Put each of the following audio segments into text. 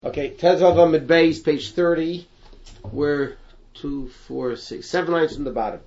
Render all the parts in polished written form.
Okay, Tezvav Amid Beis, page 30. We're 7 lines from the bottom.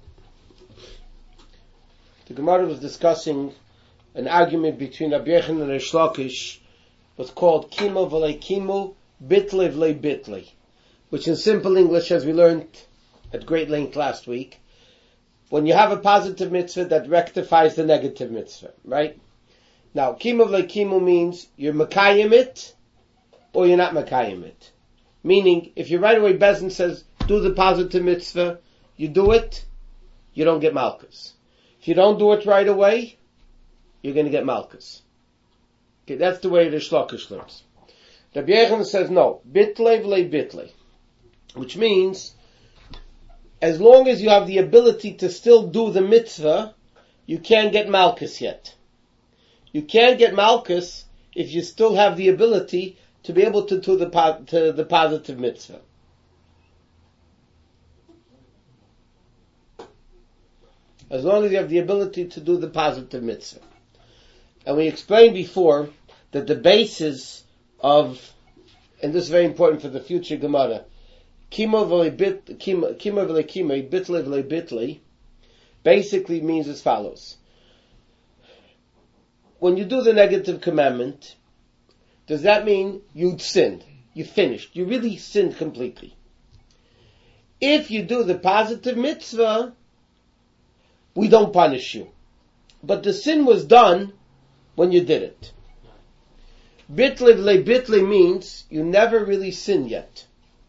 The Gemara was discussing an argument between Rabbi Yochanan and Reish Lakish, what's called Kimo v'lei Kimo, Bitle v'lei Bitle, which in simple English, as we learned at great length last week, when you have a positive mitzvah that rectifies the negative mitzvah, right? Now, Kimo v'lei Kimo means you're Mekayim it, or you're not Mekayim it. Meaning, if you right away Bezdin says, do the positive mitzvah, you do it, you don't get Malkus. If you don't do it right away, you're going to get Malkus. Okay, that's the way the Reish Lakish learns. Rabbi Yochanan says, no, Bitle v'lei Bitle. Which means, as long as you have the ability to still do the mitzvah, you can't get Malkus yet. You can't get Malkus if you still have the ability to be able to do the positive mitzvah. As long as you have the ability to do the positive mitzvah. And we explained before that the basis of, and this is very important for the future Gemara, Kimo v'lei Kimo, Bitle v'lei Bitle, basically means as follows. When you do the negative commandment, does that mean you'd sinned? You finished. You really sinned completely. If you do the positive mitzvah, we don't punish you. But the sin was done when you did it. Bitle v'lei Bitle means you never really sinned yet.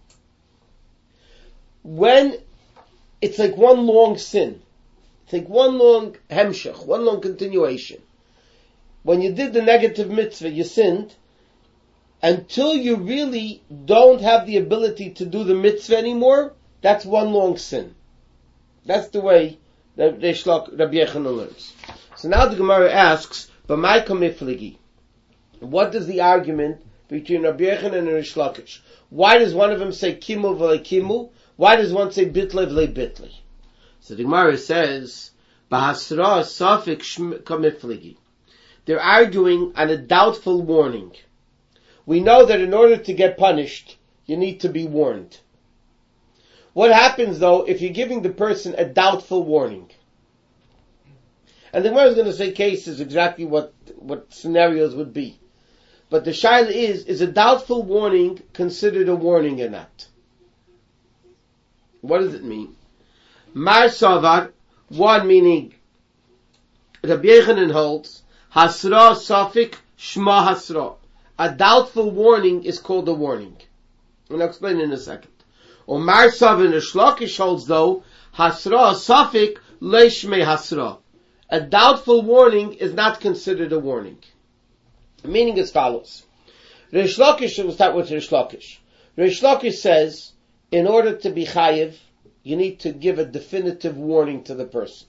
When it's like one long sin, it's like one long hemshech, one long continuation. When you did the negative mitzvah, you sinned, until you really don't have the ability to do the mitzvah anymore, that's one long sin. That's the way that Rabbi Yochanan learns. So now the Gemara asks, "B'may kamifligi?" What is the argument between Rabbi Yochanan and Reish Lakish? Why does one of them say Kimu v'lei Kimu? Why does one say Bitle v'lei Bitle? So the Gemara says, "B'hasra safik kamifligi." They're arguing on a doubtful warning. We know that in order to get punished, you need to be warned. What happens though if you're giving the person a doubtful warning? And the Gemara is going to say cases exactly what scenarios would be. But the shaila is a doubtful warning considered a warning or not? What does it mean? Mar Savar, one meaning Rabbi Yochanan holds, Hasra Safik Shma Hasra. A doubtful warning is called a warning. And I'll explain in a second. Or Mar Savar and Reish Lakish holds though, Hasra Safik Leishme Hasra. A doubtful warning is not considered a warning. The meaning is follows. Reish Lakish, we'll start with Reish Lakish. Reish Lakish says, in order to be chayiv, you need to give a definitive warning to the person.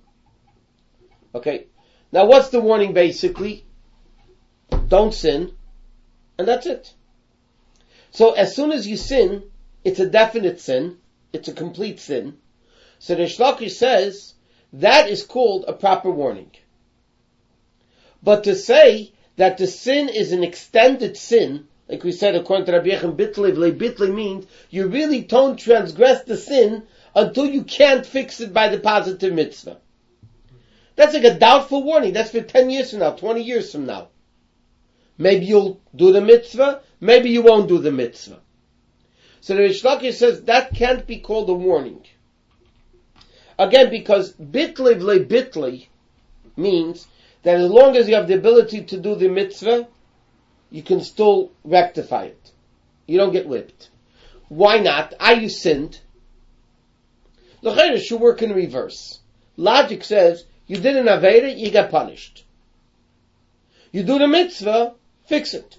Okay? Now what's the warning basically? Don't sin, and that's it. So as soon as you sin, it's a definite sin, it's a complete sin. So Reish Lakish says, that is called a proper warning. But to say that the sin is an extended sin, like we said according to Rabbi Yochanan, Bitle v'lei Bitle means you really don't transgress the sin until you can't fix it by the positive mitzvah. That's like a doubtful warning. That's for 10 years from now, 20 years from now. Maybe you'll do the mitzvah, maybe you won't do the mitzvah. So the Reish Lakish says that can't be called a warning. Again, because Bitle v'lei Bitle means that as long as you have the ability to do the mitzvah, you can still rectify it. You don't get whipped. Why not? You sinned. L'chayr should work in reverse. Logic says, you did an Aveira, you get punished. You do the mitzvah, fix it.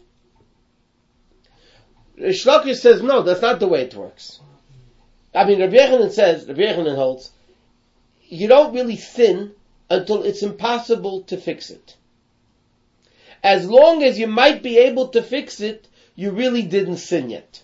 Reish Lakish says, no, that's not the way it works. Rabbi Yochanan holds, you don't really sin until it's impossible to fix it. As long as you might be able to fix it, you really didn't sin yet.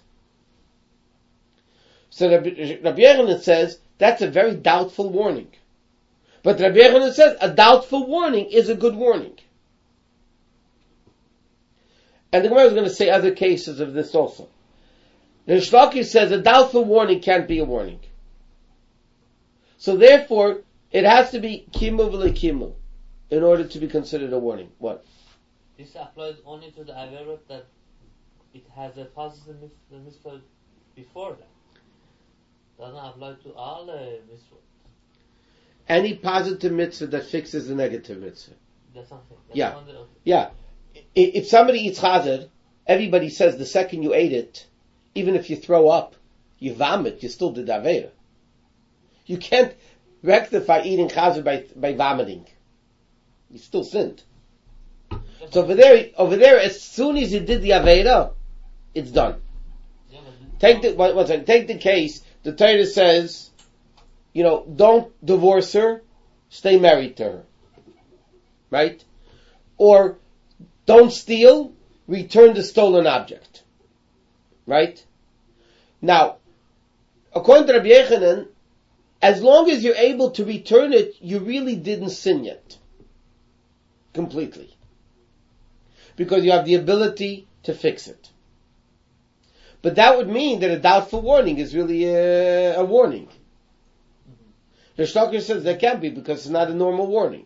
So Rabbi Yochanan says, that's a very doubtful warning. But Rabbi Yochanan says, a doubtful warning is a good warning. And the Gemara is going to say other cases of this also. Rish Lakish says a doubtful warning can't be a warning. So therefore, it has to be kimu v'le kimu in order to be considered a warning. What? This applies only to the averot that it has a positive mitzvah before that. Doesn't apply to all mitzvot. Any positive mitzvah that fixes the negative mitzvah. That's something. Yeah. If somebody eats chazer, everybody says the second you ate it, even if you throw up, you vomit, you still did avera. You can't rectify eating chazer by vomiting. You still sinned. So over there, as soon as you did the avera, it's done. Take the case. The Torah says, don't divorce her, stay married to her, right? Or don't steal, return the stolen object, right? Now, according to Rabbi Yechanan, as long as you're able to return it, you really didn't sin yet, completely, because you have the ability to fix it. But that would mean that a doubtful warning is really a warning. The Shloker says that can't be because it's not a normal warning.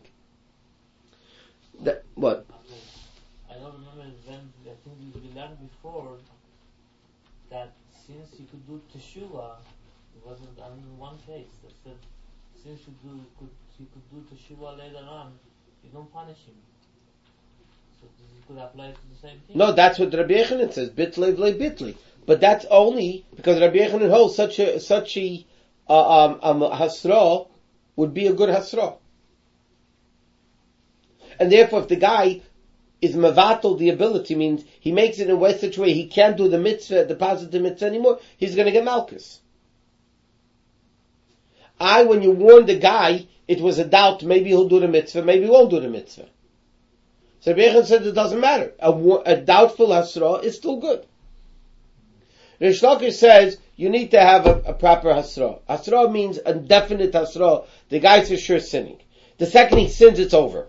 What? I don't remember when, I think we learned before that since you could do teshuva, it wasn't in one case. That said, since he could do teshuva later on, you don't punish him. So this could apply to the same thing? No, that's what Rabbi Yechanan says, bitlei v'lei bitlei. But that's only because Rabbi Yechanan holds such a hasra would be a good hasra. And therefore, if the guy is mevatel the ability, means he makes it in such a way he can't do the mitzvah, the positive mitzvah anymore, he's going to get malchus. When you warn the guy, it was a doubt, maybe he'll do the mitzvah, maybe he won't do the mitzvah. So Rabbi Yechanan said it doesn't matter. A doubtful hasra is still good. Rish Lakish says you need to have a proper hasra. Hasra means a definite hasra. The guy's for sure sinning. The second he sins, it's over.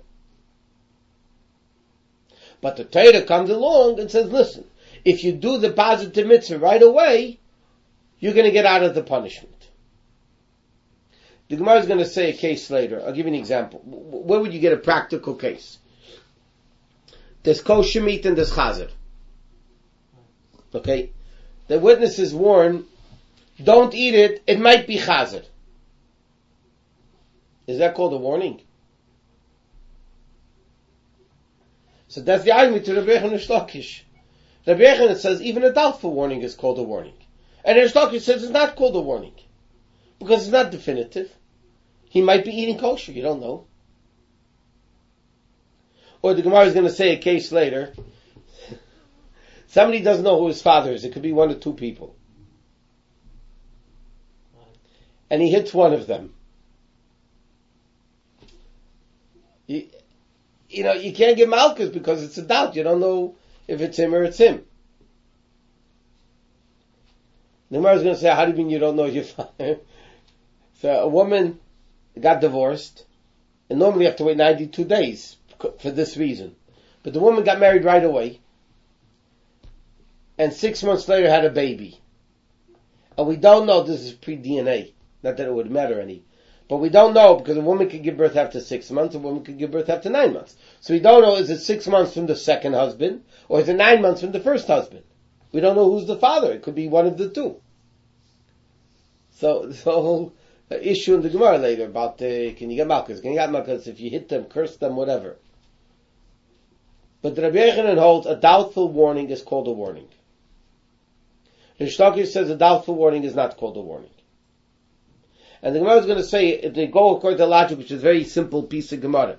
But the Torah comes along and says, listen, if you do the positive mitzvah right away, you're going to get out of the punishment. The Gemara is going to say a case later. I'll give you an example. Where would you get a practical case? There's kosher meat and there's chazer. Okay? The witness is warned, don't eat it, it might be chazer. Is that called a warning? So that's the argument to Rabbi Yechanan and Rish Lakish. Rabbi Yechanan says even a doubtful warning is called a warning. And Rish Lakish says it's not called a warning. Because it's not definitive. He might be eating kosher, you don't know. Or the Gemara is going to say a case later. Somebody doesn't know who his father is. It could be one or two people. And he hits one of them. You can't get malchus because it's a doubt. You don't know if it's him or it's him. The Gemara is going to say, how do you mean you don't know your father? So a woman got divorced, and normally you have to wait 92 days for this reason. But the woman got married right away, and 6 months later had a baby. And we don't know, this is pre-DNA, not that it would matter any, but we don't know because a woman could give birth after 6 months, a woman could give birth after 9 months. So we don't know, is it 6 months from the second husband, or is it 9 months from the first husband? We don't know who's the father, it could be one of the two. So the whole issue in the Gemara later about can you get malchus? Can you get malchus if you hit them, curse them, whatever. But the Rabbi Yechanan holds a doubtful warning is called a warning. Rish Lakish says a doubtful warning is not called a warning. And the Gemara is going to say, if they go according to logic, which is a very simple piece of Gemara.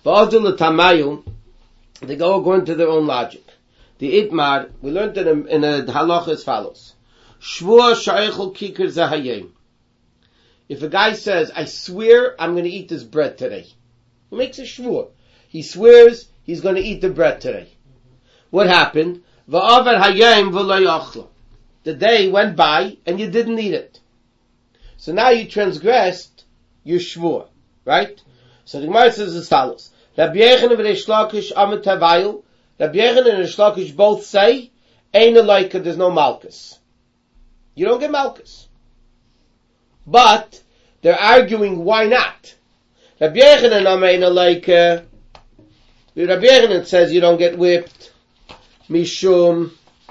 They go according to their own logic. The Itmar, we learned it in a halacha as follows. Shvua shaychel kikar zahayim. If a guy says, I swear I'm going to eat this bread today. He makes a shvua. He swears he's going to eat the bread today. What happened? Va'avar hayim v'lo yachlo. The day went by and you didn't eat it. So now you transgressed your shvua. Right? So the Gemara says as follows. Rabbi Yechanan v'Reish Lakish amet havayil. Rabbi Yochanan and Reish Lakish both say, Ein Elaika, there's no Malkus. You don't get Malkus. But, they're arguing why not. Rabbi Yochanan Ein Elaika, Rabbi Yochanan says you don't get whipped. Mishum,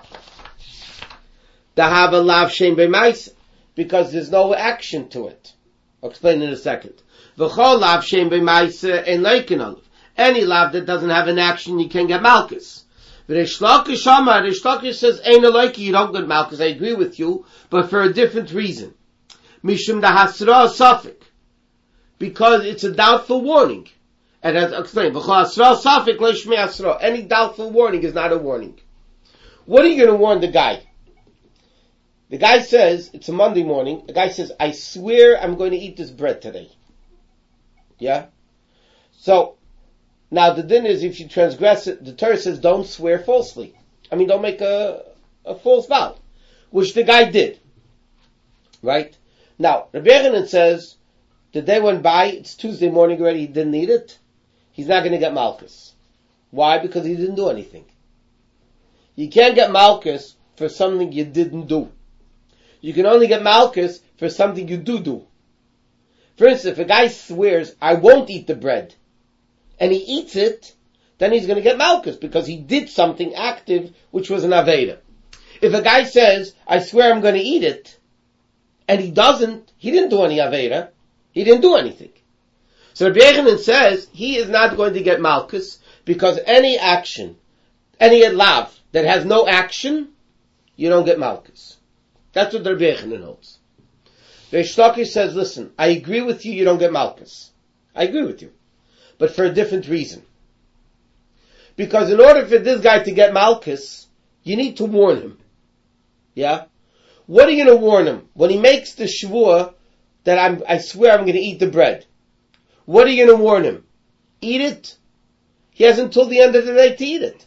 Dahava Lav Shem B'Maisa, because there's no action to it. I'll explain in a second. V'chol Lav Shem B'Maisa Ein Leikin Olav. Any lav that doesn't have an action, you can get Malkus. Reish Lakish says, Ein Elaika, you don't get Malkus. I agree with you, but for a different reason. Mishum Dahasra Safik. Because it's a doubtful warning. And as I'll explain, V'chol Asra Safik Leishmei Asra. Any doubtful warning is not a warning. What are you going to warn the guy? The guy says, it's a Monday morning, the guy says, I swear I'm going to eat this bread today. Yeah? So, now the din is if you transgress it, the Torah says don't swear falsely. Don't make a false vow. Which the guy did. Right? Now, Rabbi Yochanan says, the day went by, it's Tuesday morning already, he didn't eat it. He's not going to get Malkus. Why? Because he didn't do anything. You can't get Malkus for something you didn't do. You can only get Malkus for something you do. For instance, if a guy swears, I won't eat the bread, and he eats it, then he's going to get Malkus, because he did something active, which was an Aveda. If a guy says, I swear I'm going to eat it, and he didn't do any Aveda, he didn't do anything. So Rabbi Yochanan says, he is not going to get Malkus, because any action, any lav that has no action, you don't get Malkus. That's what Rabbi Yochanan holds. Reish Lakish says, listen, I agree with you don't get Malkus. I agree with you. But for a different reason. Because in order for this guy to get Malkus, you need to warn him. Yeah? What are you going to warn him? When he makes the shvuah that I swear I'm going to eat the bread. What are you going to warn him? Eat it? He has until the end of the day to eat it.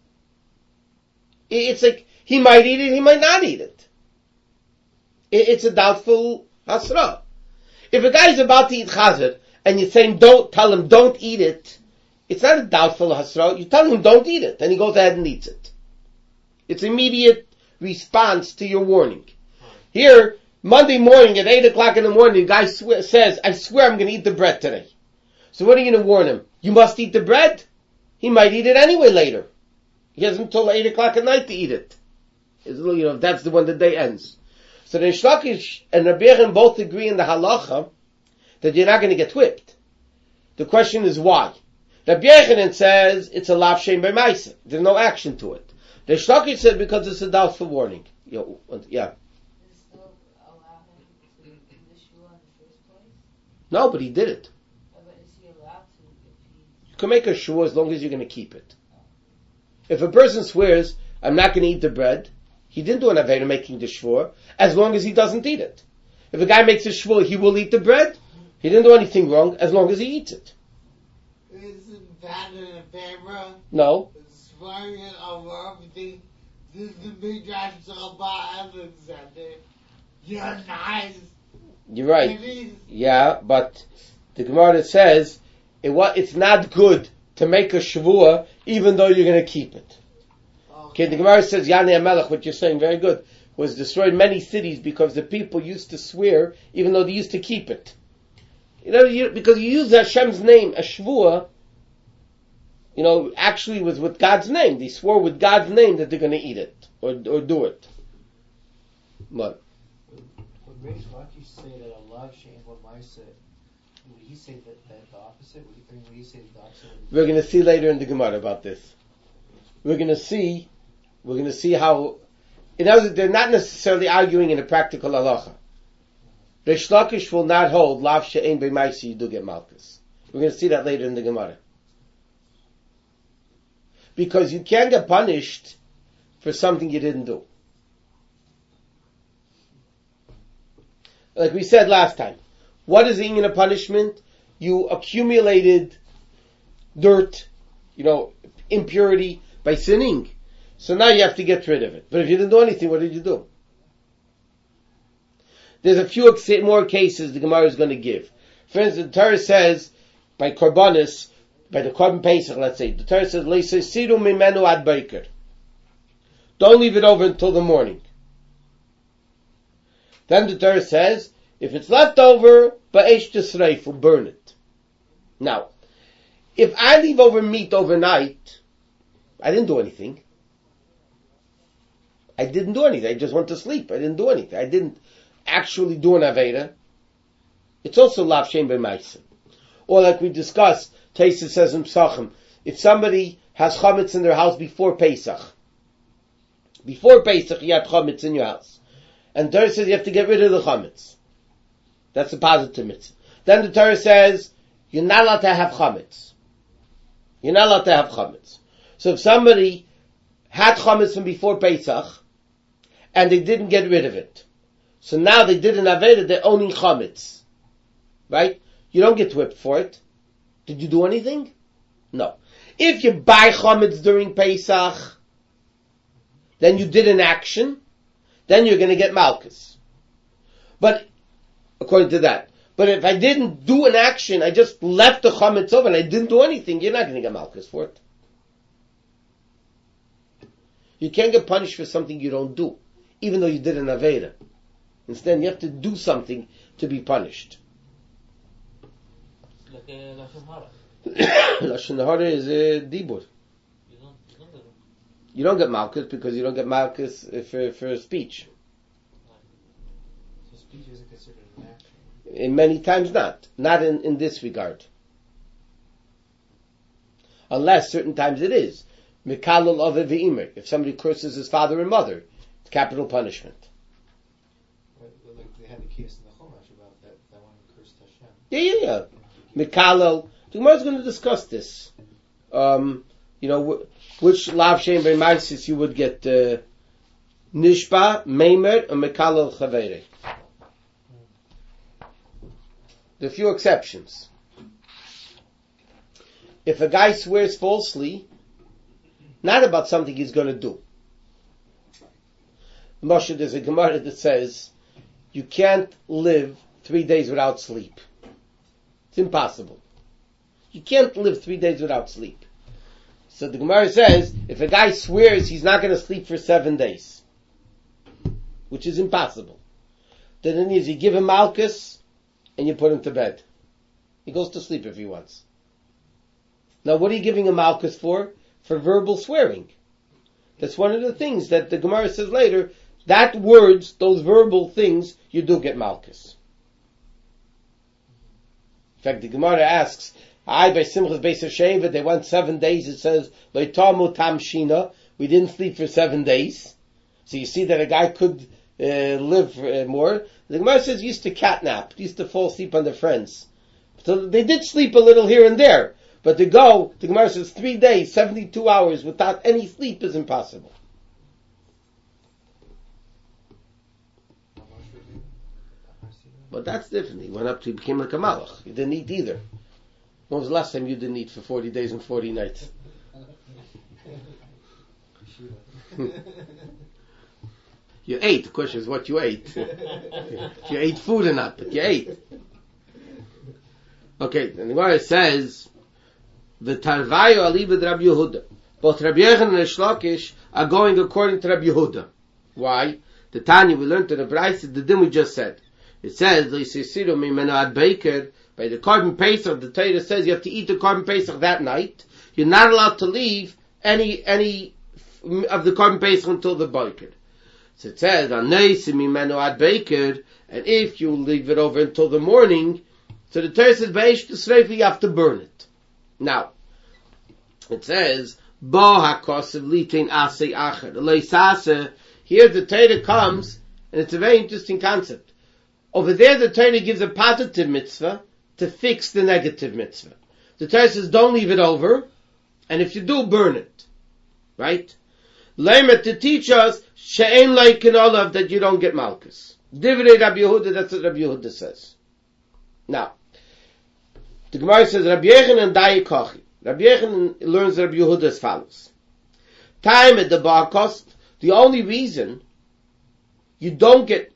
It's like, he might eat it, he might not eat it. It's a doubtful hasra. If a guy is about to eat chazir, and you're saying tell him don't eat it, it's not a doubtful hasra. You tell him don't eat it, and he goes ahead and eats it. It's immediate response to your warning. Here, Monday morning at 8 o'clock in the morning, the guy says, I swear I'm going to eat the bread today. So what are you going to warn him? You must eat the bread? He might eat it anyway later. He has until 8 o'clock at night to eat it. That's the when the day ends. So the Reish Lakish and Rabbi Yochanan both agree in the halacha that you're not going to get whipped. The question is why. Rabbi Yochanan says it's a lav shem b'maisa. There's no action to it. The Reish Lakish said because it's a doubtful warning. Yeah. Is it still allowed him to do the shua in the first place? No, but he did it. But is he allowed to if he... You can make a shua as long as you're going to keep it. If a person swears, I'm not going to eat the bread, he didn't do an avera making the shvur, as long as he doesn't eat it. If a guy makes a shvur, he will eat the bread, he didn't do anything wrong, as long as he eats it. Isn't that an avera? No. Swearing it over everything. This is the big guy about Alexander. You're nice. You're right. It is. Yeah, but the Gemara says, it's not good to make a shvur, even though you're going to keep it. Okay, the Gemara says, Yanei HaMelech, what you're saying, very good, was destroyed many cities because the people used to swear, even though they used to keep it. Because you use Hashem's name, a shvuah, actually was with God's name. They swore with God's name that they're going to eat it, or do it. What? Would Reish Lakish say that a lav she'ein bo ma'aseh, would he say that the opposite? Would he say the opposite? We're going to see later in the Gemara about this. We're going to see how, in other words, they're not necessarily arguing in a practical halacha. Reish Lakish will not hold lav she'ein b'maisa you do get malchus. We're going to see that later in the Gemara. Because you can't get punished for something you didn't do. Like we said last time, what is the inyan of punishment? You accumulated dirt, impurity by sinning. So now you have to get rid of it. But if you didn't do anything, what did you do? There's a few more cases the Gemara is going to give. For instance, the Torah says, by korbanos, by the Korban Pesach, let's say, the Torah says, Leisesiru mimenu ad boker. Don't leave it over until the morning. Then the Torah says, if it's left over, ba'esh tisreifu, burn it. Now, if I leave over meat overnight, I didn't do anything. I just went to sleep. I didn't do anything. I didn't actually do an Aveda. It's also lav shem b'maisa. Or like we discussed, Taisa says in Psachim, if somebody has chametz in their house before Pesach you had chametz in your house. And the Torah says you have to get rid of the chametz. That's a positive mitzvah. Then the Torah says, you're not allowed to have chametz. So if somebody had chametz from before Pesach, and they didn't get rid of it, so now they did an Aveda, they're owning chametz. Right? You don't get whipped for it. Did you do anything? No. If you buy chametz during Pesach, then you did an action, then you're going to get malchus. But, according to that. But if I didn't do an action, I just left the chametz over and I didn't do anything, you're not going to get malchus for it. You can't get punished for something you don't do, even though you did an Aveda. Instead, you have to do something to be punished. Like Lashon Hara. Lashon Hara is a dibur. You don't get malchus because you don't get malchus for speech. So speech isn't considered an action. In many times not. Not in this regard. Unless certain times it is. Mikalul ave ve'imer. If somebody curses his father and mother, it's capital punishment. Right, like they had the case in the Chumash about that one who cursed Hashem. Yeah. Mikalul. The Gemara is going to discuss this. Which lav shem b'maisis you would get nishba, meimer, and mekalel chaveire. There are a few exceptions. If a guy swears falsely, not about something he's going to do. Moshe, there's a Gemara that says you can't live 3 days without sleep. It's impossible. You can't live 3 days without sleep. So the Gemara says, if a guy swears he's not going to sleep for 7 days, which is impossible, then it means you give him malchus and you put him to bed. He goes to sleep if he wants. Now what are you giving him malchus for? For verbal swearing. That's one of the things that the Gemara says later, that words, those verbal things, you do get malchus. In fact, the Gemara asks, by Simchas Beis Sheva, they went 7 days, it says, Loitamu tam shina, we didn't sleep for 7 days. So you see that a guy could live more. The Gemara says he used to catnap, used to fall asleep on their friends. So they did sleep a little here and there. But the Gemara says 3 days, 72 hours without any sleep is impossible. But that's different. He went up to, he became like a malach. He didn't eat either. When was the last time you didn't eat for 40 days and 40 nights? You ate. The question is what you ate. If you ate food or not, but you ate. Okay, and the Gemara says, the Tarvayu Alibad Rabbi Yehuda. Both Rabbi Yechon and Reish Lakish are going according to Rabbi Yehuda. Why? The Tanya we learned in the Brayse, the din we just said. It says, Leisesiru mimenu ad boker, by the Korban Pesach, the Torah says you have to eat the Korban Pesach that night. You're not allowed to leave any of the Korban Pesach until the boker. So it says, Aneisim mimenu ad boker, and if you leave it over until the morning, so the Torah says, V'eish t'sreifu, you have to burn it. Now, it says, Bo ha'kosev litin asei acher, leisase, here the Torah comes, and it's a very interesting concept. Over there the Torah gives a positive mitzvah to fix the negative mitzvah. The Torah says, don't leave it over, and if you do, burn it. Right? Leimer, to teach us, she'en leikin olav, that you don't get malchus. Divrei Rabbi Yehuda, that's what Rabbi Yehuda says. Now, the Gemara says, Rabbi Yechon and Dai Kochi. Rabbi Yechon learns Rabbi Yehuda as follows. Time at the bar cost, the only reason you don't get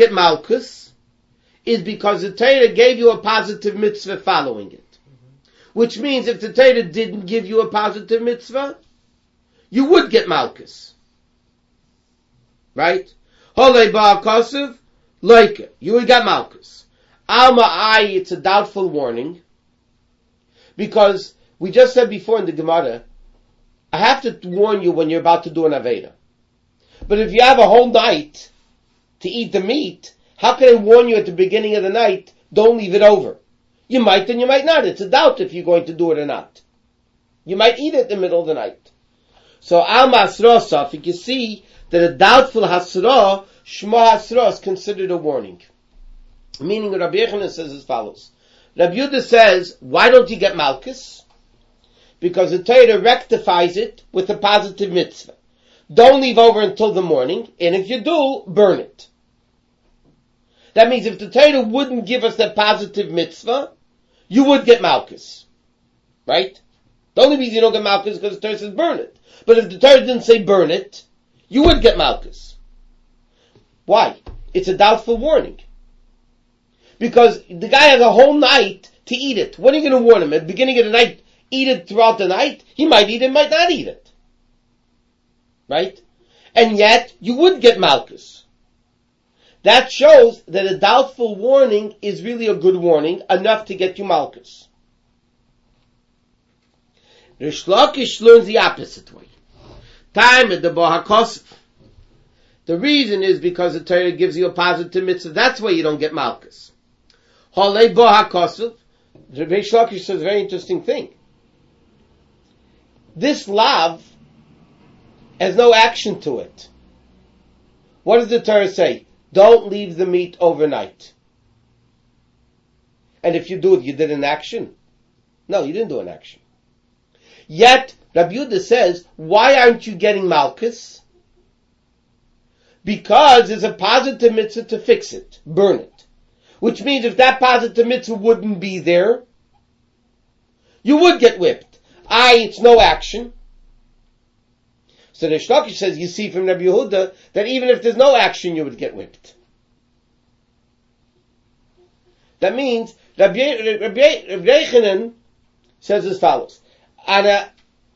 malchus is because the Torah gave you a positive mitzvah following it. Which means if the Torah didn't give you a positive mitzvah, you would get malchus. Right? Holei ba'akosiv, loike. You would get malchus. Alma I, it's a doubtful warning. Because we just said before in the Gemara, I have to warn you when you're about to do an Aveda. But if you have a whole night to eat the meat, how can I warn you at the beginning of the night, don't leave it over? You might and you might not. It's a doubt if you're going to do it or not. You might eat it in the middle of the night. So, Alma Hasra Safik, you see that a doubtful Hasra, Shema Hasra is considered a warning. Meaning Rabbi Yochanan says as follows. Rabbi Yehuda says, why don't you get malchus? Because the Torah rectifies it with a positive mitzvah. Don't leave over until the morning, and if you do, burn it. That means if the Torah wouldn't give us that positive mitzvah, you would get malchus. Right? The only reason you don't get malchus is because the Torah says burn it. But if the Torah didn't say burn it, you would get malchus. Why? It's a doubtful warning. Because the guy has a whole night to eat it. What are you going to warn him? At the beginning of the night, eat it throughout the night? He might eat it, might not eat it. Right? And yet, you would get malchus. That shows that a doubtful warning is really a good warning, enough to get you malchus. Rish Lakish learns the opposite way. Time at the Bohakosif. The reason is because the Torah gives you a positive mitzvah. That's why you don't get malchus. Holei Bohakosif. Rish Lakish says a very interesting thing. This lav has no action to it. What does the Torah say? Don't leave the meat overnight. And if you do it, you did an action? No, you didn't do an action. Yet, Rabbi Yehuda says, why aren't you getting malchus? Because there's a positive mitzvah to fix it, burn it. Which means if that positive mitzvah wouldn't be there, you would get whipped. It's no action. So the Rish Lakish says, you see from Rabbi Yehuda, that even if there's no action, you would get whipped. That means, Rabbi Yochanan says as follows. A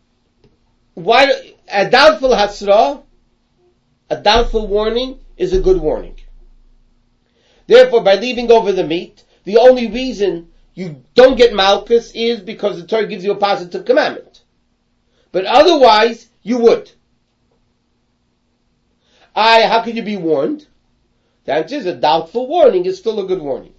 doubtful hasra, a doubtful warning, is a good warning. Therefore, by leaving over the meat, the only reason you don't get malchus is because the Torah gives you a positive commandment. But otherwise, you would. How can you be warned? The answer is a doubtful warning is still a good warning.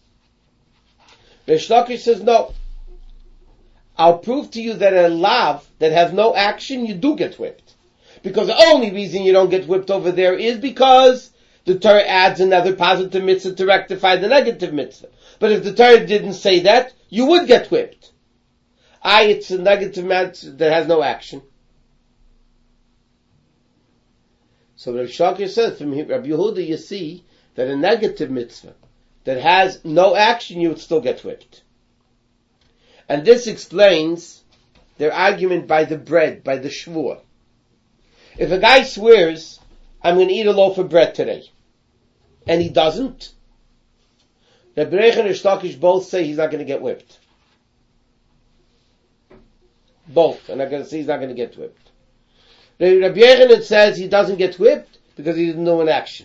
Rish Lakish says, no. I'll prove to you that a lav that has no action, you do get whipped. Because the only reason you don't get whipped over there is because the Torah adds another positive mitzvah to rectify the negative mitzvah. But if the Torah didn't say that, you would get whipped. It's a negative mitzvah that has no action. So Rav Shakir says from Rabbi Yehuda, you see that a negative mitzvah that has no action, you would still get whipped. And this explains their argument by the bread, by the shvuah. If a guy swears, I'm going to eat a loaf of bread today, and he doesn't, Rabbi Rechon and Rish Lakish both say he's not going to get whipped. Both. And I'm going to say he's not going to get whipped. Rabbi Yochanan says he doesn't get whipped because he didn't do an action.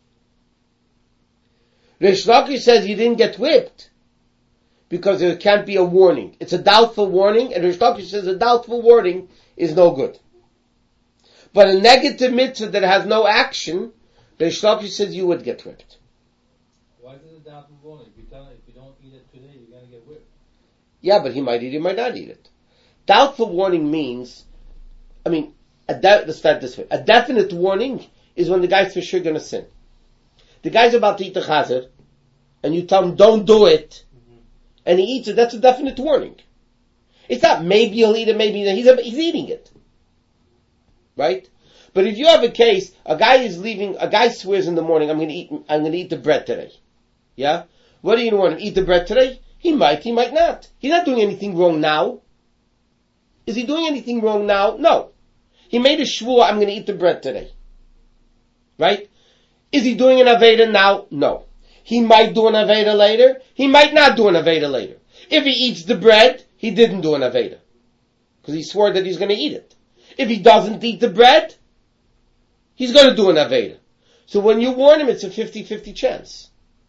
Rish Lakish says he didn't get whipped because there can't be a warning. It's a doubtful warning, and Rish Lakish says a doubtful warning is no good. But a negative mitzvah that has no action, Rish Lakish says you would get whipped. Why is it a doubtful warning? If you don't eat it today, you're going to get whipped. Yeah, but he might eat it, he might not eat it. Doubtful warning means, let's start this way. A definite warning is when the guy's for sure going to sin. The guy's about to eat the chazer, and you tell him, don't do it, and he eats it, that's a definite warning. It's not maybe he'll eat it, maybe he's eating it. Right? But if you have a case, a guy swears in the morning, I'm going to eat the bread today. Yeah? What do you want him? Eat the bread today? He might not. He's not doing anything wrong now. Is he doing anything wrong now? No. He made a shvuah, I'm going to eat the bread today. Right? Is he doing an Aveda now? No. He might do an Aveda later. He might not do an Aveda later. If he eats the bread, he didn't do an Aveda. Because he swore that he's going to eat it. If he doesn't eat the bread, he's going to do an Aveda. So when you warn him, it's a 50-50 chance.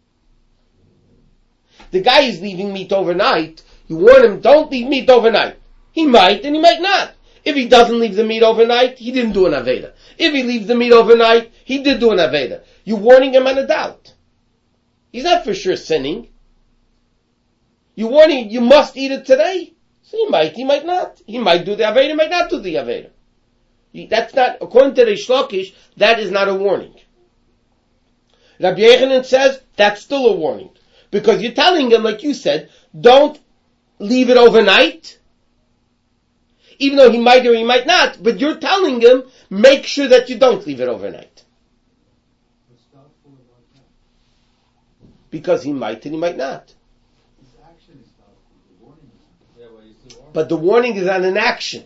The guy is leaving meat overnight. You warn him, don't leave meat overnight. He might and he might not. If he doesn't leave the meat overnight, he didn't do an Aveda. If he leaves the meat overnight, he did do an Aveda. You're warning him on a doubt. He's not for sure sinning. You're warning him, you must eat it today. So he might not. He might do the Aveda, he might not do the Aveda. That's not, according to the Reish Lakish, that is not a warning. Rabbi Yechanan says, that's still a warning. Because you're telling him, like you said, don't leave it overnight. Even though he might or he might not, but you're telling him, make sure that you don't leave it overnight. What's doubtful about that? Because he might and he might not. His action is doubtful. The warning is. Yeah, well, you still warn. But the warning is on an action.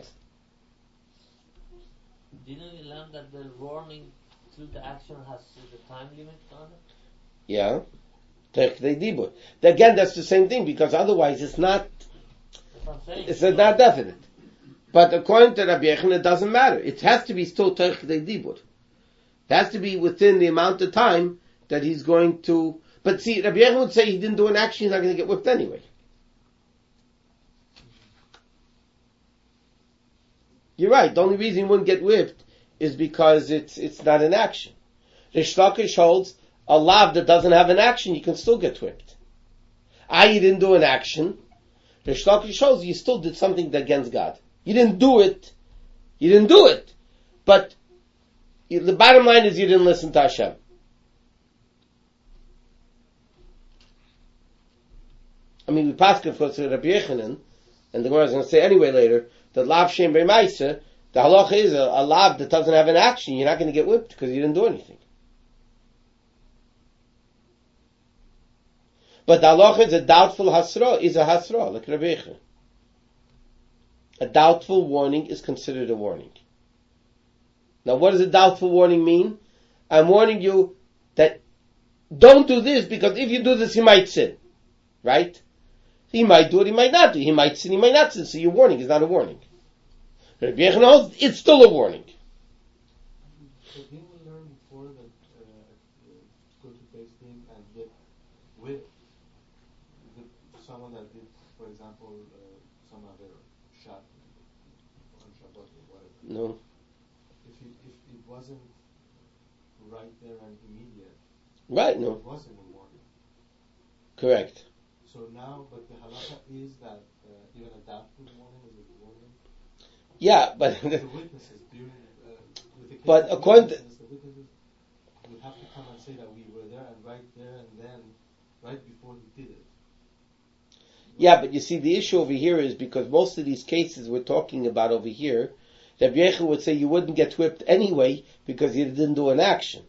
Didn't we learn that the warning to the action has the time limit on it? Yeah. Again, that's the same thing, because otherwise it's not, That's what I'm saying. it's not definite. But according to Rabbi Yechanan, it doesn't matter. It has to be still Teich K'dei Dibur. It has to be within the amount of time that he's going to, but see, Rabbi Yechanan would say he didn't do an action, he's not going to get whipped anyway. You're right, the only reason he wouldn't get whipped is because it's not an action. Reish Lakish holds, a lav that doesn't have an action, you can still get whipped. You didn't do an action. Reish Lakish holds, you still did something against God. You didn't do it. But the bottom line is you didn't listen to Hashem. I mean, we pass of course to Rabbi Yechanan, and the Gemara is going to say anyway later, that lav shem b'maisa, the halacha is a lav that doesn't have an action, you're not going to get whipped because you didn't do anything. But the halacha is a doubtful hasra, is a hasra, like Rabbi Yechanan. A doubtful warning is considered a warning. Now what does a doubtful warning mean? I'm warning you that don't do this because if you do this, you might sin. Right? He might do it, he might not do it. He might sin, he might not sin. So your warning is not a warning. Rabbi Yechanan holds, it's still a warning. So didn't we learn before that go to Beis Din and get with someone that did, for example, some other shot on Shabbat or whatever? No. If it wasn't right there and immediate, Right, no. it wasn't a warning. Correct. So now, but the halacha is that even a doubtful warning is a warning. Yeah, but The witnesses during with the case But of according to- witnesses, the witnesses would have to come and say that we were there and right there and then right before he did it. yeah, but you see, the issue over here is because most of these cases we're talking about over here, Rabbi Yechanan would say you wouldn't get whipped anyway because you didn't do an action.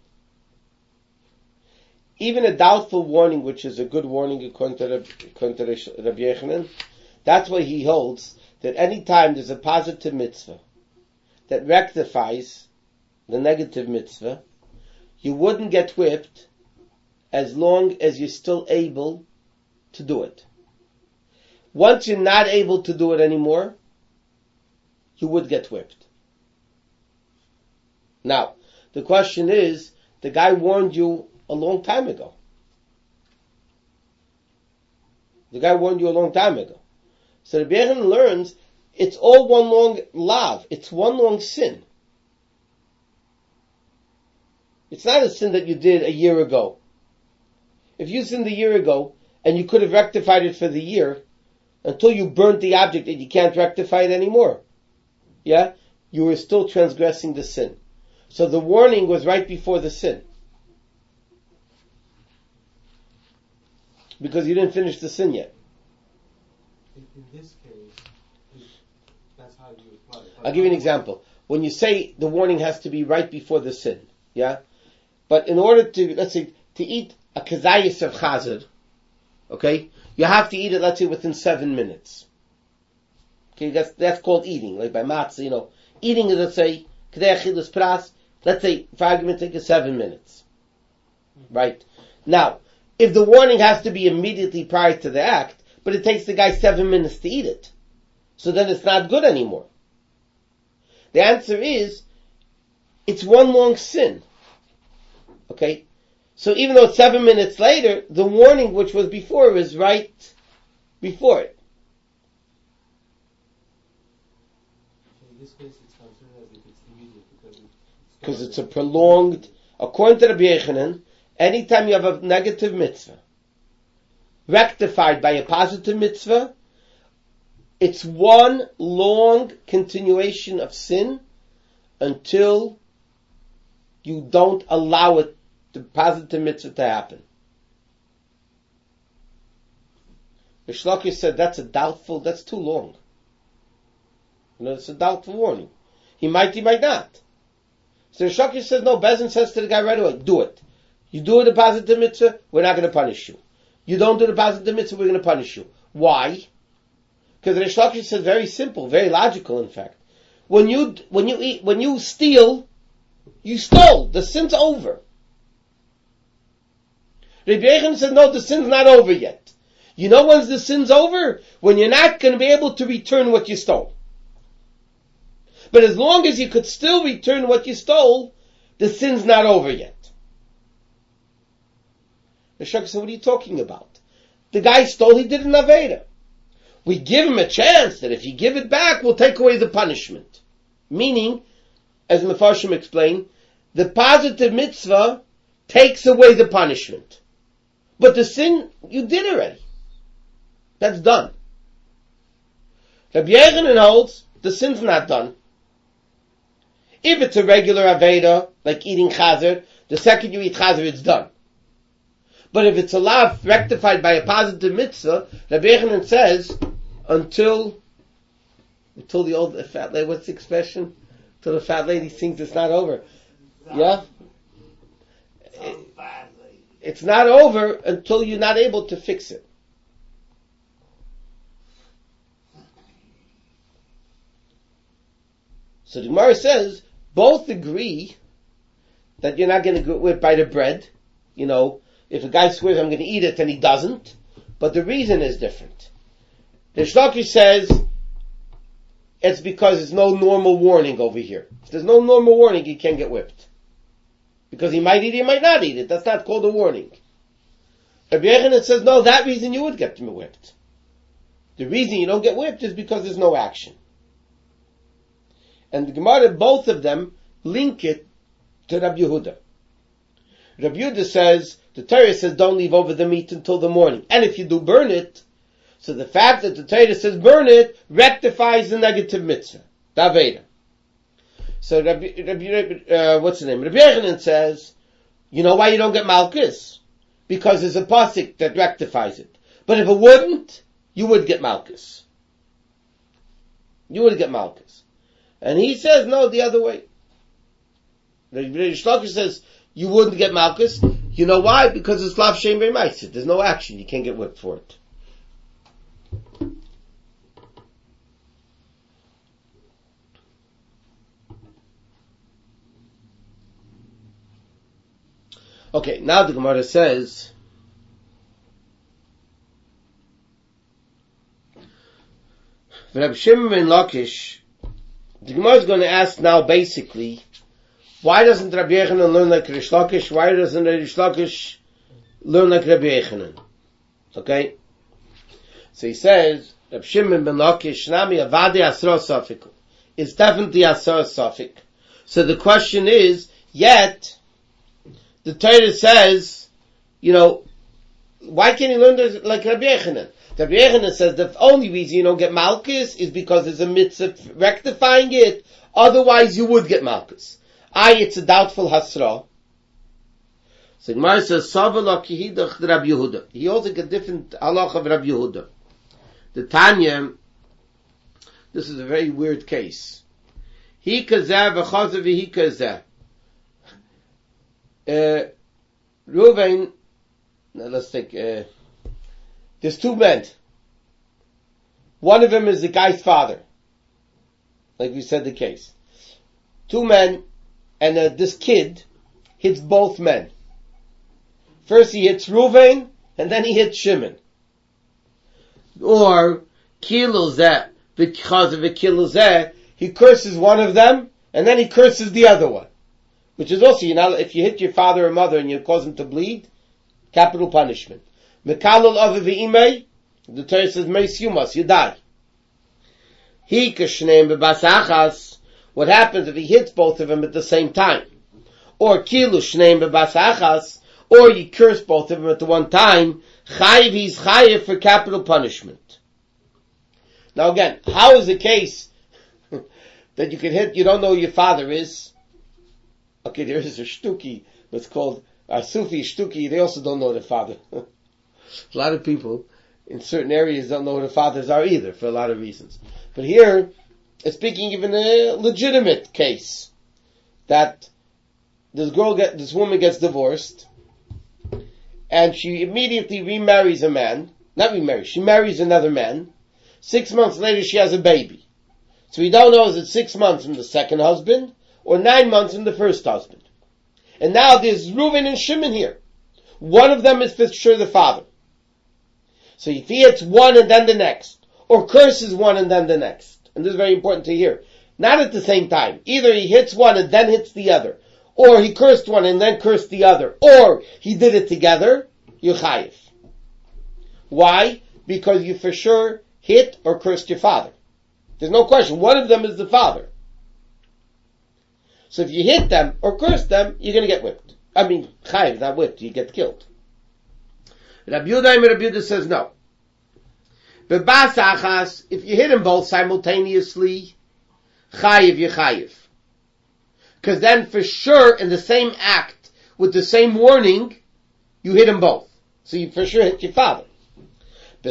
Even a doubtful warning, which is a good warning according to Rabbi Yechanan, that's why he holds that any time there's a positive mitzvah that rectifies the negative mitzvah, you wouldn't get whipped as long as you're still able to do it. Once you're not able to do it anymore, you would get whipped. Now, the question is, the guy warned you a long time ago. The guy warned you a long time ago. So the Rabbi Yechanan learns, it's all one long lav. It's one long sin. It's not a sin that you did a year ago. If you sinned a year ago, and you could have rectified it for the year, until you burnt the object and you can't rectify it anymore, yeah, you were still transgressing the sin. So the warning was right before the sin. Because you didn't finish the sin yet. In this case, that's how you apply it. I'll give you an example. When you say the warning has to be right before the sin, yeah? But in order to, let's say, to eat a kazayis of chazir, okay, you have to eat it, let's say, within 7 minutes. Okay, that's called eating, like by matzah, Eating is, let's say, kedei achilas pras, let's say, for argument's sake, is 7 minutes. Right? Now, if the warning has to be immediately prior to the act, but it takes the guy 7 minutes to eat it, So then it's not good anymore. The answer is, it's one long sin. Okay? So even though it's 7 minutes later, the warning which was before is right before it. In this case, it's considered as if it's immediate Because it's a prolonged, according to Rabbi Yechanan, anytime you have a negative mitzvah rectified by a positive mitzvah, it's one long continuation of sin until you don't allow it, the positive mitzvah, to happen. The Shlakish said that's too long. It's a doubtful warning. He might not. So the Shlakish says, no, Bezin says to the guy right away, do it. You do the positive mitzvah, we're not going to punish you. You don't do the positive mitzvah, we're going to punish you. Why? Because the Shlakish says very simple, very logical in fact. When you steal, you stole. The sin's over. Rabbi Yechanan says, no, the sin's not over yet. You know when's the sin's over? When you're not going to be able to return what you stole. But as long as you could still return what you stole, the sin's not over yet. The Shlakish said, what are you talking about? The guy stole, he did an Aveda. We give him a chance that if you give it back, we'll take away the punishment. Meaning, as Mefarshim explained, the positive mitzvah takes away the punishment. But the sin, you did already. That's done. Rabbi Yechanan holds, the sin's not done. If it's a regular Aveda, like eating chazer, the second you eat chazer, it's done. But if it's a lav rectified by a positive mitzvah, Rabbi Yechanan says, until the old fat lady, what's the expression? Till the fat lady thinks it's not over. Yeah? It's not over until you're not able to fix it. So the Gemara says, both agree that you're not going to get whipped by the bread. You know, if a guy swears I'm going to eat it and he doesn't, but the reason is different. The Shlakish says, it's because there's no normal warning over here. If there's no normal warning, you can't get whipped. Because he might eat it, he might not eat it. That's not called a warning. Rabbi Yechanan says, no, that reason you would get whipped. The reason you don't get whipped is because there's no action. And the Gemara, both of them, link it to Rabbi Yehuda. Rabbi Yehuda says, the Torah says don't leave over the meat until the morning. And if you do, burn it. So the fact that the Torah says burn it rectifies the negative mitzvah, the Aveda. So what's the name? Rabbi Yechanan says, you know why you don't get Malchus? Because there's a pasuk that rectifies it. But if it wouldn't, you would get Malchus. You would get Malchus. And he says, no, the other way. The Shlakish says, you wouldn't get Malchus. You know why? Because it's lav shem b'maisid. There's no action. You can't get whipped for it. Okay, now the Gemara says, Reb Shimon ben Lakish, the Gemara is going to ask now basically, why doesn't Rabbi Yechanan learn like Rish Lakish? Why doesn't Rish Lakish learn like Rabbi Yechanan? Okay? So he says, Reb Shimon ben Lakish, Nami Avadi Asra Safik, is definitely Asra Safik. So the question is, yet, the Torah says, you know, why can't you learn this like Rabbi Yechanan? Rabbi Yechanan says the only reason you don't get Malchus is because there's a mitzvah rectifying it. Otherwise, you would get Malchus. It's a doubtful hasra. So Gemara says, Savala kihidach Rabbi Yehuda. He also get different halach of Rabbi Yehuda. The Tanya, this is a very weird case. He kazeh v'chazav v'hi kazeh. Reuven, now let's take, there's two men. One of them is the guy's father. Like we said the case. Two men, and this kid hits both men. First he hits Reuven, and then he hits Shimon. Or, Kilo Zeh, he curses one of them, and then he curses the other one. Which is also, if you hit your father or mother and you cause them to bleed, capital punishment. Mekalul aviv v'imei, the Torah says, meis yumas, you die. He kashneim bebasachas, what happens if he hits both of them at the same time? Or kilu shneim bebasachas, or you curse both of them at the one time, chayiv, he's chayiv for capital punishment. Now again, how is the case that you can hit, you don't know who your father is? Okay, there is a shtuki, what's called a Sufi shtuki, they also don't know their father. A lot of people in certain areas don't know who their fathers are either, for a lot of reasons. But here, it's speaking even a legitimate case, that this woman gets divorced, and she immediately remarries a man, she marries another man. 6 months later she has a baby. So we don't know is it 6 months from the second husband, or 9 months from the first husband. And now there's Reuven and Shimon here. One of them is for sure the father. So if he hits one and then the next, or curses one and then the next, and this is very important to hear, not at the same time. Either he hits one and then hits the other, or he cursed one and then cursed the other, or he did it together, you're chayiv. Why? Because you for sure hit or cursed your father. There's no question. One of them is the father. So if you hit them or curse them, you're going to get whipped. I mean, chayiv, not whipped. You get killed. Rabbi Yehuda says no. Bebas achas, if you hit them both simultaneously, chayiv, you're chayiv. Because then for sure, in the same act, with the same warning, you hit them both. So you for sure hit your father. But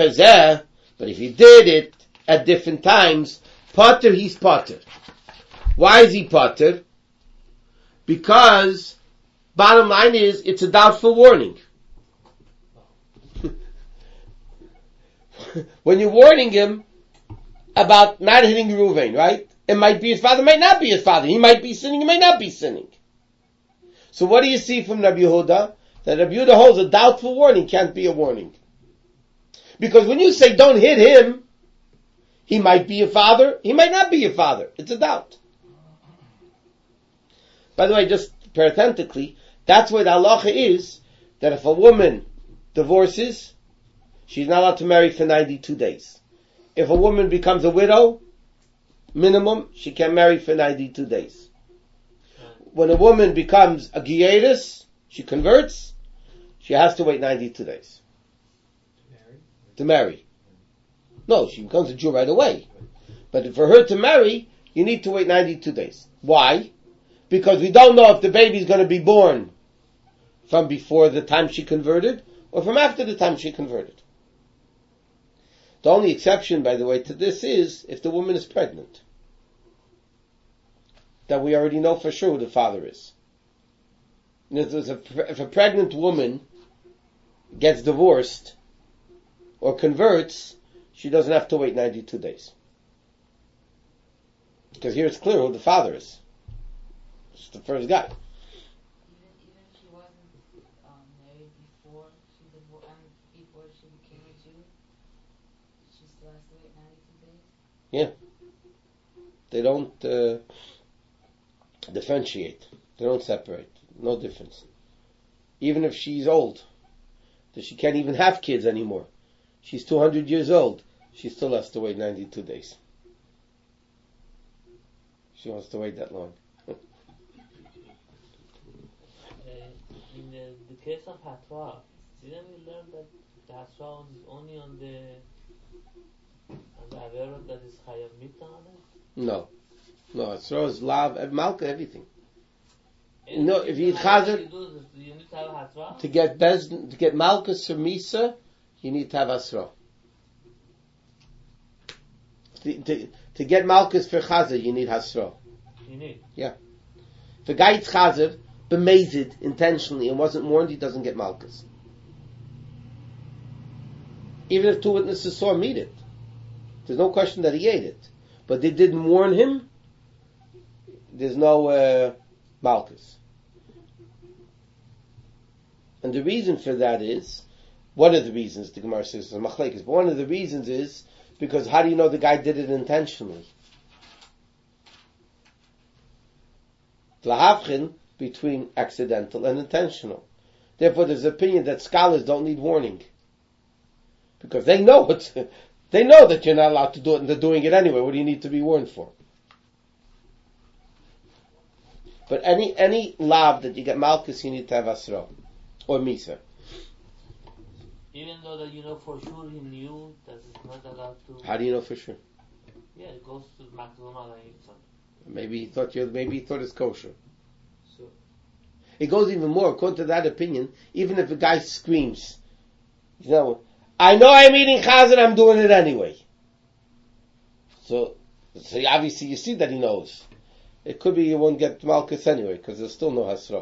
if you did it at different times, potter, he's potter. Why is he potter? Because, bottom line is, it's a doubtful warning. When you're warning him about not hitting Reuven, right? It might be his father, might not be his father. He might be sinning, he might not be sinning. So what do you see from Rabbi Yehuda? That Rabbi Yehuda holds a doubtful warning can't be a warning. Because when you say don't hit him, he might be your father, he might not be your father. It's a doubt. By the way, just parenthetically, that's why the halacha is that if a woman divorces, she's not allowed to marry for 92 days. If a woman becomes a widow, minimum, she can marry for 92 days. When a woman becomes a gieris, she converts, she has to wait 92 days. To marry. No, she becomes a Jew right away. But for her to marry, you need to wait 92 days. Why? Because we don't know if the baby is going to be born from before the time she converted or from after the time she converted. The only exception, by the way, to this is if the woman is pregnant. That we already know for sure who the father is. And if a pregnant woman gets divorced or converts, she doesn't have to wait 92 days. Because here it's clear who the father is. It's the first guy. Even if she wasn't married before before she became a Jew, she still has to wait 92 days? Yeah. They don't differentiate. They don't separate. No difference. Even if she's old, that she can't even have kids anymore. She's 200 years old. She still has to wait 92 days. She wants to wait that long. In the case of Hatra, didn't we learn that the Hatra is only on the Averot that is Chayav Mita on it? No, Hatra is Lav, Malka, everything. No, if you Chazer, you need to have Hatra? to get Malkus or Misa, you need to have Asra. To get Malkus for Chazer, you need Hasra. You need? Yeah. If a guy eats Chazer, bemazed intentionally and wasn't warned, he doesn't get Malkus. Even if two witnesses saw him eat it. There's no question that he ate it. But they didn't warn him, there's no Malkus. And the reason for that is, one of the reasons, the Gemara says, but one of the reasons is Because how do you know the guy did it intentionally? Lahavchin between accidental and intentional. Therefore, there's an opinion that scholars don't need warning. Because they know they know that you're not allowed to do it and they're doing it anyway. What do you need to be warned for? But any lav that you get malchus, you need to have asra or misa. Even though that you know for sure he knew that it's not allowed to. How do you know for sure? Yeah, it goes to the maximum amount. Maybe he thought it's kosher. So it goes even more. According to that opinion, even if a guy screams, I know I'm eating chazan, I'm doing it anyway. So obviously you see that he knows. It could be you won't get malchus anyway, because there's still no hasra.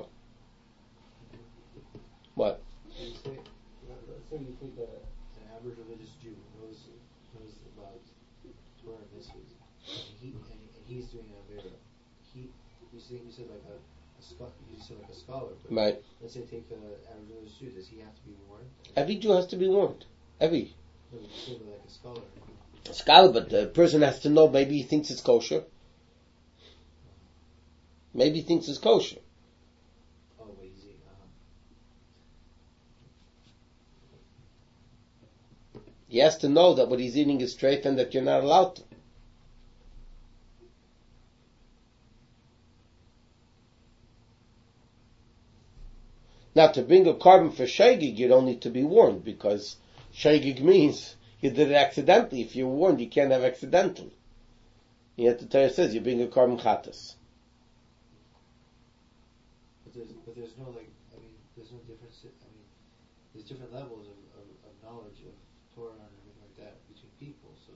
What? let's say you take an average religious Jew who knows about Torah and mitzvahs, and he's doing an avera. You said like a scholar. But right. Let's say take an average religious Jew. Does he have to be warned? Every Jew has to be warned. Every. No, but you say like a scholar. A scholar, but the person has to know. Maybe he thinks it's kosher. Maybe he thinks it's kosher. Oh, what he's eating. He has to know that what he's eating is treif and that you're not allowed to. Now, to bring a carbon for shegig, you don't need to be warned, because shegig means you did it accidentally. If you're warned, you can't have accidental. Yet the Torah says you bring a carbon chatas. But there's no there's no difference. There's different levels of knowledge of Torah and everything like that between people. So,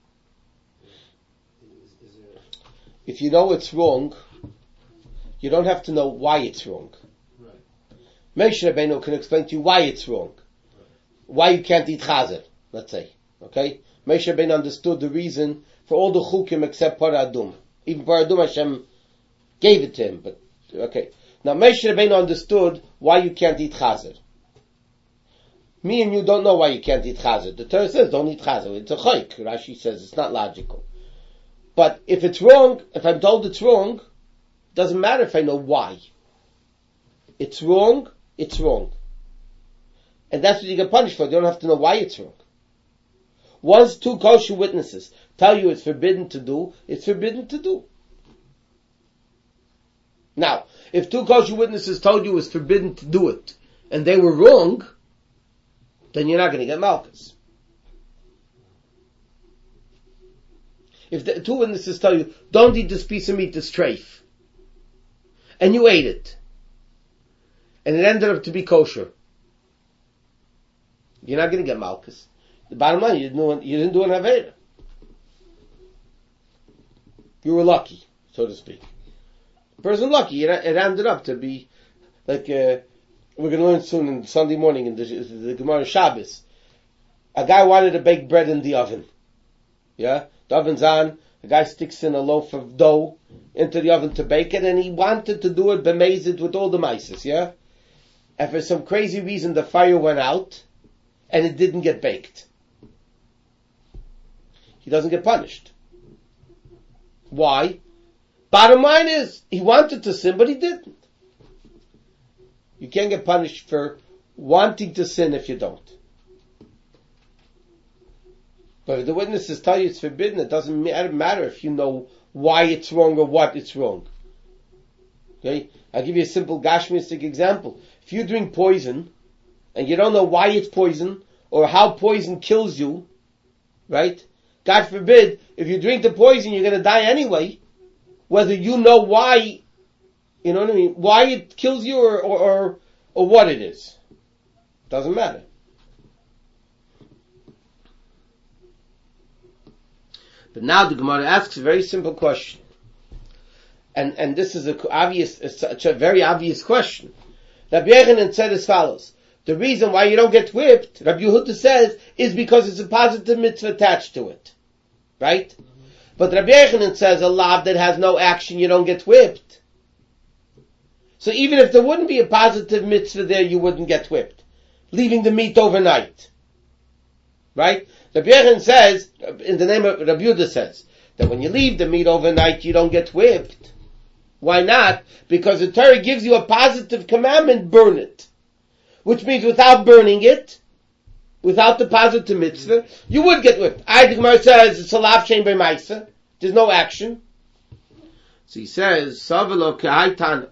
is there? If you know it's wrong, you don't have to know why it's wrong. Right. Moshe Rabbeinu can explain to you why it's wrong. Right. Why you can't eat chazer, let's say. Okay? Moshe Rabbeinu understood the reason for all the chukim except Paradum. Even Paradum Hashem gave it to him, but, okay. Now, Moshe Rabbeinu understood why you can't eat chazer. Me and you don't know why you can't eat chazer. The Torah says don't eat chazer. It's a chayk. Rashi says it's not logical. But if it's wrong, if I'm told it's wrong, it doesn't matter if I know why. It's wrong, it's wrong. And that's what you get punished for. You don't have to know why it's wrong. Once two kosher witnesses tell you it's forbidden to do, it's forbidden to do. Now, if two kosher witnesses told you it's forbidden to do it, and they were wrong, then you're not going to get malchus. If the two witnesses tell you, don't eat this piece of meat, it's treif, and you ate it, and it ended up to be kosher, you're not going to get malchus. The bottom line, you didn't do an avera. You were lucky, so to speak. Person lucky, it ended up to be like we're going to learn soon in Sunday morning in the Gemara Shabbos. A guy wanted to bake bread in the oven. Yeah, the oven's on. The guy sticks in a loaf of dough into the oven to bake it, and he wanted to do it bemazed with all the mices. Yeah, and for some crazy reason the fire went out, and it didn't get baked. He doesn't get punished. Why? Bottom line is, he wanted to sin, but he didn't. You can't get punished for wanting to sin if you don't. But if the witnesses tell you it's forbidden, it doesn't matter if you know why it's wrong or what it's wrong. Okay? I'll give you a simple Gashmistic example. If you drink poison, and you don't know why it's poison, or how poison kills you, right? God forbid, if you drink the poison, you're going to die anyway. Whether you know why, you know what I mean, why it kills you or what it is. Doesn't matter. But now the Gemara asks a very simple question. And this is such a very obvious question. Rabbi Yochanan said as follows. The reason why you don't get whipped, Rabbi Yehuda says, is because it's a positive mitzvah attached to it. Right? Mm-hmm. But Rabbi Yochanan says a lav that has no action, you don't get whipped. So even if there wouldn't be a positive mitzvah there, you wouldn't get whipped. Leaving the meat overnight. Right? Rabbi Yochanan says, in the name of Rabbi Yehuda says, that when you leave the meat overnight, you don't get whipped. Why not? Because the Torah gives you a positive commandment, burn it. Which means without burning it, without the positive mitzvah, you would get whipped. The Gemara says, it's a lav shein b'maisa. There's no action. So he says, Savelo k'hai tana.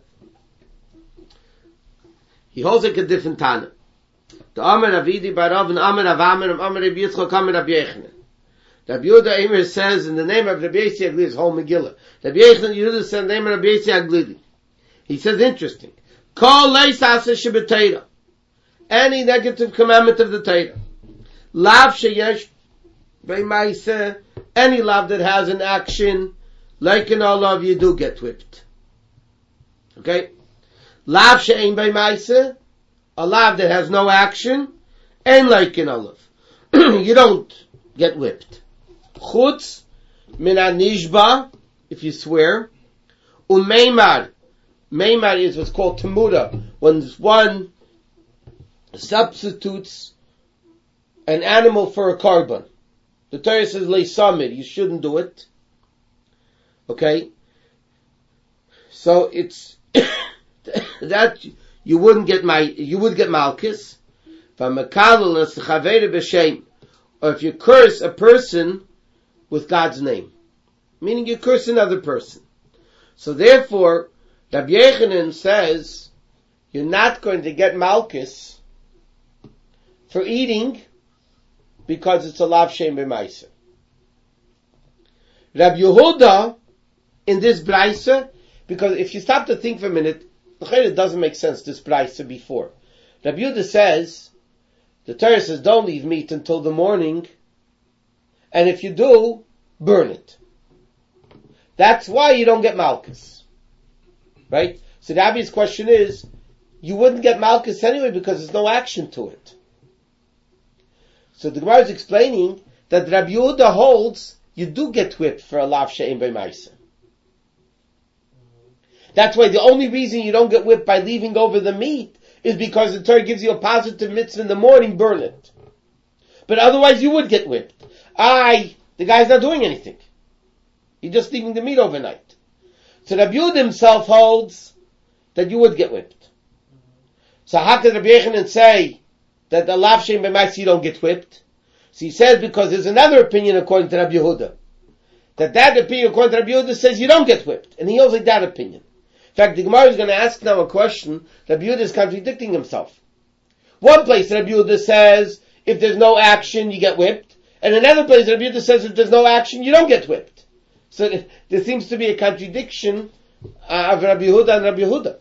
He holds like a different tana. The Amar Avidi Barav and Amar Avamer and Amar Rabbi Yitzchak Amar Rabbi Yochanan. Rabbi Yehuda Eimer says in the name of Rabbi Yossi Aglili, his whole Megillah. Rabbi Yehuda says in the name of Rabbi Yossi Aglili. He says, interesting. Kol leis asa shebetayra. Any negative commandment of the Torah. Lav sheyesh b'maisa. Any lav that has an action, like in all of you do get whipped. Okay? Lav she'ein b'maisa. A lav that has no action, and like in olive. You don't get whipped. Chutz min anishba, if you swear. Umeimar. Meimar is what's called temuda, when one substitutes an animal for a carbon. The Torah says leisamid, you shouldn't do it. Okay? So it's that you would get malchus. Or if you curse a person with God's name, meaning you curse another person. So therefore, Rabbi Yochanan says you're not going to get malchus for eating because it's a lav shein b'maisa. Rabbi Yehuda in this brayso, because if you stop to think for a minute, it doesn't make sense, this brayso before. Rabbi Yehuda says, the Torah says, don't leave meat until the morning, and if you do, burn it. That's why you don't get malchus. Right? So the obvious question is, you wouldn't get malchus anyway because there's no action to it. So the Gemara is explaining that Rabbi Yehuda holds, you do get whipped for a lav she'ein b'maisa. That's why the only reason you don't get whipped by leaving over the meat is because the Torah gives you a positive mitzvah in the morning, burn it. But otherwise you would get whipped. The guy's not doing anything. He's just leaving the meat overnight. So Rabbi Yehuda himself holds that you would get whipped. So how could Rabbi Yochanan say that the lav shein b'maisa you don't get whipped? So he says because there's another opinion according to Rabbi Yehuda. That opinion according to Rabbi Yehuda says you don't get whipped. And he holds like that opinion. In fact, the Gemara is going to ask now a question. Rabbi Yehuda is contradicting himself. One place Rabbi Yehuda says, if there's no action, you get whipped. And another place Rabbi Yehuda says, if there's no action, you don't get whipped. So there seems to be a contradiction of Rabbi Yehuda and Rabbi Yehuda.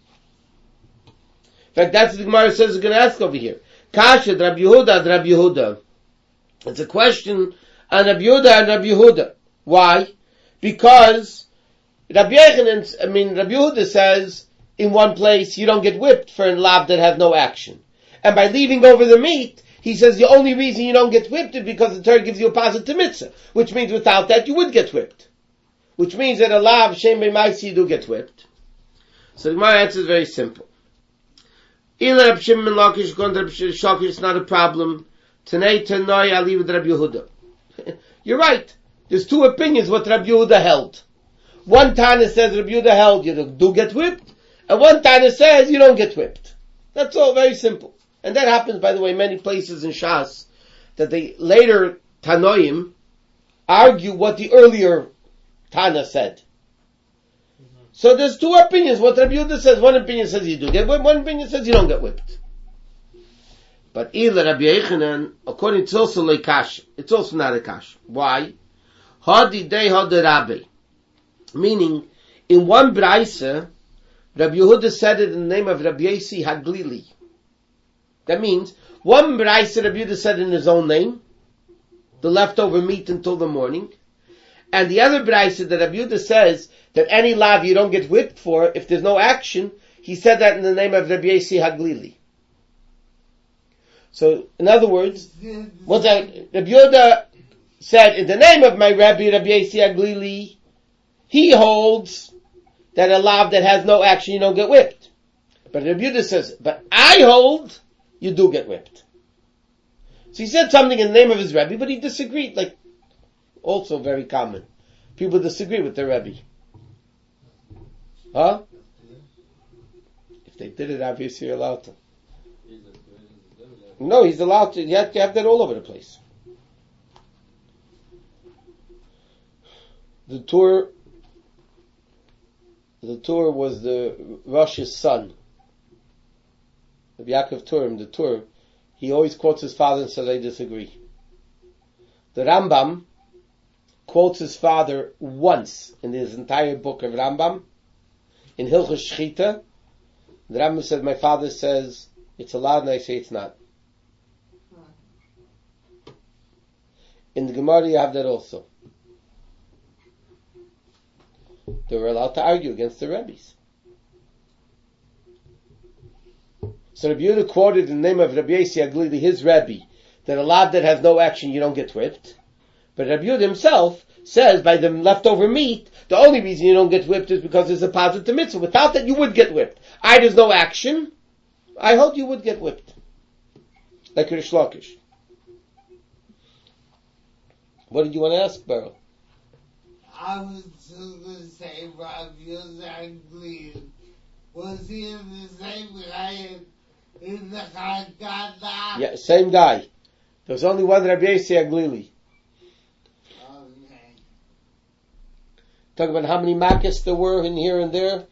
In fact, that's what the Gemara says is going to ask over here. Kasha, Rabbi Yehuda, Rabbi Yehuda. It's a question on Rabbi Yehuda and Rabbi Yehuda. Why? Because Rabbi Yehuda says, in one place, you don't get whipped for a lav that has no action. And by leaving over the meat, he says the only reason you don't get whipped is because the Torah gives you a positive mitzvah. Which means without that, you would get whipped. Which means that a lav, shein b'maisa, you do get whipped. So the Gemara answer is very simple. Ila Reb Shimon ben Lakish, going to Reb Shakish, it's not a problem. Tanei Tanoi, I'll leave with Rabbi Yehuda. You're right. There's two opinions what Rabbi Yehuda held. One Tana says Rabbi Yehuda held you do get whipped, and one Tana says you don't get whipped. That's all very simple. And that happens, by the way, many places in Shas, that the later Tanoim argue what the earlier Tana said. Mm-hmm. So there's two opinions. What Rabbi Yehuda says, one opinion says you do get whipped, one opinion says you don't get whipped. But Ila Rabbi Yochanan, according to also Leikash, it's also not a kash. Why? Hadi Dei Hadi Rabbi. Meaning, in one brayso, Rabbi Yehuda said it in the name of Rabbi Yossi Haglili. That means, one brayso Rabbi Yehuda said in his own name, the leftover meat until the morning, and the other brayso that Rabbi Yehuda says that any lav you don't get whipped for if there's no action, he said that in the name of Rabbi Yossi Haglili. So, in other words, what that Rabbi Yehuda said in the name of my Rabbi Yossi Haglili, he holds that a lav that has no action, you don't get whipped. But Rabbi Yehuda says, but I hold, you do get whipped. So he said something in the name of his Rebbe, but he disagreed, like, also very common. People disagree with their Rebbe. Huh? If they did it, obviously you're allowed to. No, he's allowed to. You have that all over the place. The Tur was the Rosh's son. Rabbi Yaakov Turim, the Tur, he always quotes his father and says they disagree. The Rambam quotes his father once in his entire book of Rambam. In Hilchos Shchita, the Rambam said, my father says it's allowed and I say it's not. In the Gemara you have that also. They were allowed to argue against the Rebbes. So Rabbi Yehuda quoted in the name of Rabbi Yossi Aglili, his Rebbe, that a lot that has no action you don't get whipped. But Rabbi Yehuda himself says by the leftover meat, the only reason you don't get whipped is because there's a positive mitzvah. Without that you would get whipped. There's no action. I hope you would get whipped. Like Rish Lakish. What did you want to ask, Beryl? I was just going to say, Rabbi Yossi Aglili, was he in the same guy in the Haggadah? Yeah, same guy. There was only one Rabbi Yossi Aglili. Okay. Talk about how many makkos there were in here and there.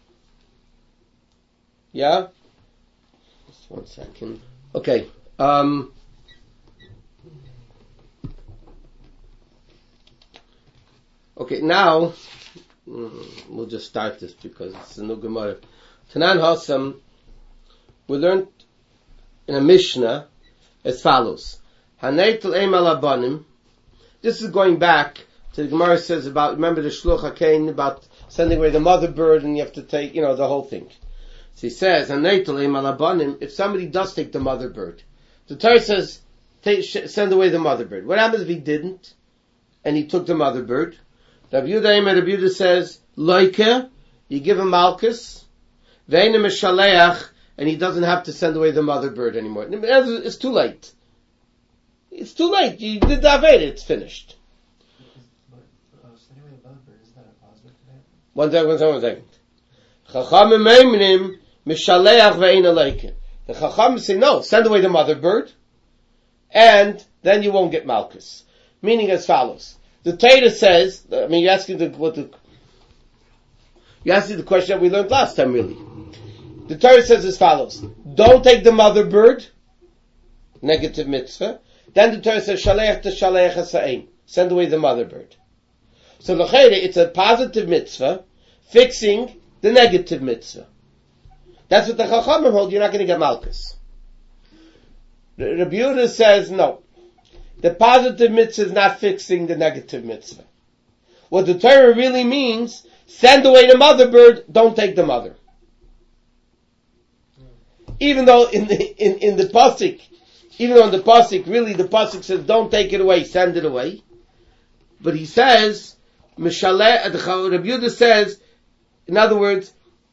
Yeah? Just 1 second. Okay. Okay, now, we'll just start this because it's a new Gemara. Tanan Hassam, we learned in a Mishnah as follows. Haneitel Eim Alabanim. This is going back to the Gemara says about, remember the Shluch HaKain, about sending away the mother bird and you have to take, the whole thing. So he says, Haneitel Eim Alabanim, if somebody does take the mother bird, the Torah says, send away the mother bird. What happens if he didn't and he took the mother bird? Rabbi Yehuda says, Loike, you give him Malchus, Ve'enim Shaleach, and he doesn't have to send away the mother bird anymore. It's too late. It's too late. You did the Aveda, it's finished. But sending away the mother bird, isn't that a positive for that? One second. Chachamim meimnim, Mishaleach ve'ein Loike. The Chachamim say, no, send away the mother bird, and then you won't get Malchus. Meaning as follows. The Torah says, you're asking the question that we learned last time, really. The Torah says as follows: don't take the mother bird, negative mitzvah. Then the Torah says, Shaleach to Shaleach Hasa'im, send away the mother bird. So l'chayre, it's a positive mitzvah, fixing the negative mitzvah. That's what the Chachamim hold, you're not going to get Malchus. Rabbi Yehuda says, no. The positive mitzvah is not fixing the negative mitzvah. What the Torah really means, send away the mother bird, don't take the mother. Even though in the pasuk, really the pasuk says don't take it away, send it away. But he says, Rabbi Yehuda says, in other words,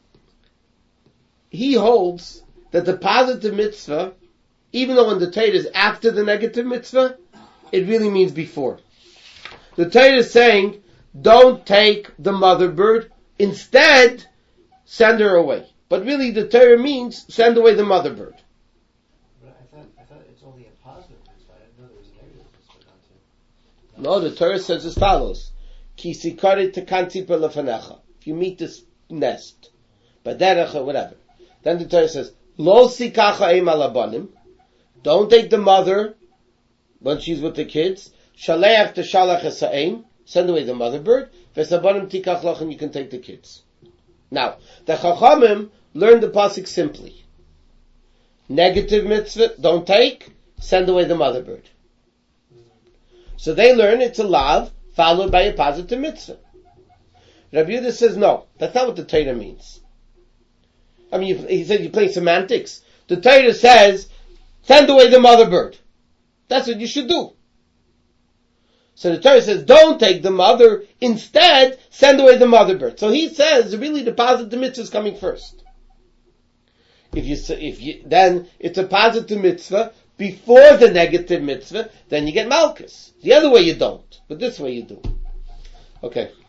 he holds that the positive mitzvah, even though in the Torah is after the negative mitzvah, it really means before. The Torah is saying, don't take the mother bird, instead, send her away. But really the Torah means, send away the mother bird. But I thought it's only a positive mitzvah. I didn't know there was a negative mitzvah not to. No, the Torah says as follows. Ki sikari tekanti pelefanecha. If you meet this nest, baderecha, whatever. Then the Torah says, Lo sikacha eim alabanim. Don't take the mother when she's with the kids. Shaleach to shalach esa'im. Send away the mother bird. Vesabanim tikach lach, and you can take the kids. Now, the Chachamim learned the pasuk simply. Negative mitzvah, don't take. Send away the mother bird. So they learn it's a lav followed by a positive mitzvah. Rabbi Yehuda says no. That's not what the Torah means. He said you play semantics. The Torah says, send away the mother bird. That's what you should do. So the Torah says, don't take the mother, instead, send away the mother bird. So he says, really the positive mitzvah is coming first. Then it's a positive mitzvah before the negative mitzvah, then you get malchus. The other way you don't, but this way you do. Okay.